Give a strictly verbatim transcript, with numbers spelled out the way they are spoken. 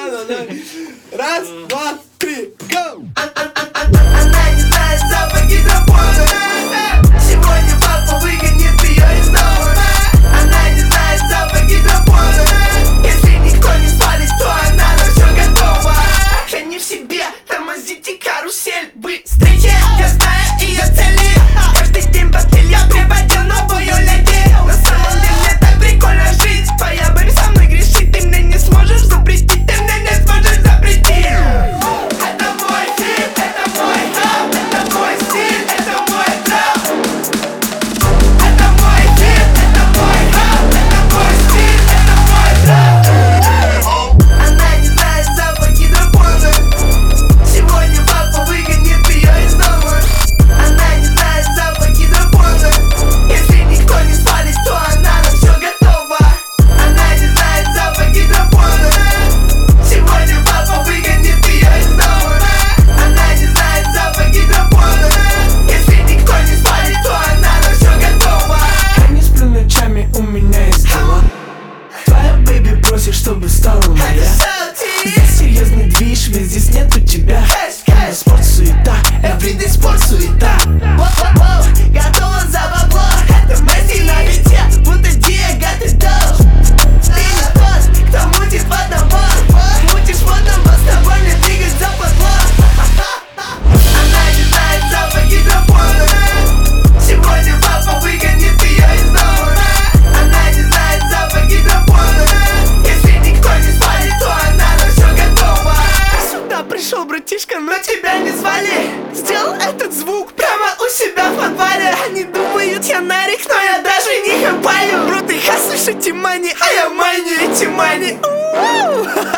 Раз, два, три, go! Она не знает запах гидропона. Сегодня папа выгонит ее из дома. Она не знает запах гидропона. Если никто не спалит, то она на все готова. Я не в себе, тормозите карусель быстрее. Я знаю ее цели. Каждый день постель я приводил новую леди. На самом деле так прикольно жить. Твоя боль со мной грешит. Ты мне не сможешь запретить. Ты мне не сможешь запретить. Это мой хит, это мой хаб, это мой стиль, это мой трап. Это мой хит, это мой хаб, это мой стиль, это мой трап. Она не знает запах гидропона. Сегодня папа выгонит ее из дома. Она не знает запах гидропона. Если никто не спалит, то она на все готова. Она не знает запах гидропона. Сегодня папа выгонит ее из дома. Она не знает запах гидропона. Если никто не спалит, то она на все готова. Я не сплю ночами, у меня есть дела. Твоя бэйби просит, чтобы стала моя. Здесь серьезный движ, ведь здесь нету тебя. Спорт суета, everyday спорт суета. Воу-воу-воу, готова за бабло. Это мой стиль на вите, будто Диего ты дал. Ты не тот, кто мутит в одного. Мутишь в одного, с тобой не двигать западло. Она не знает запах гидропона. Сегодня папа выгонит ее из дома. Она не знает запах гидропона. Если никто не спалит, то она на все готова. Сюда пришел братишка, но тебя не звали. Сделал этот звук прямо у себя в подвале. Они думают, я нарик, но я даже не хапаю. Бро, ты хаслишь эти мани, а я майню эти мани. У-у-у.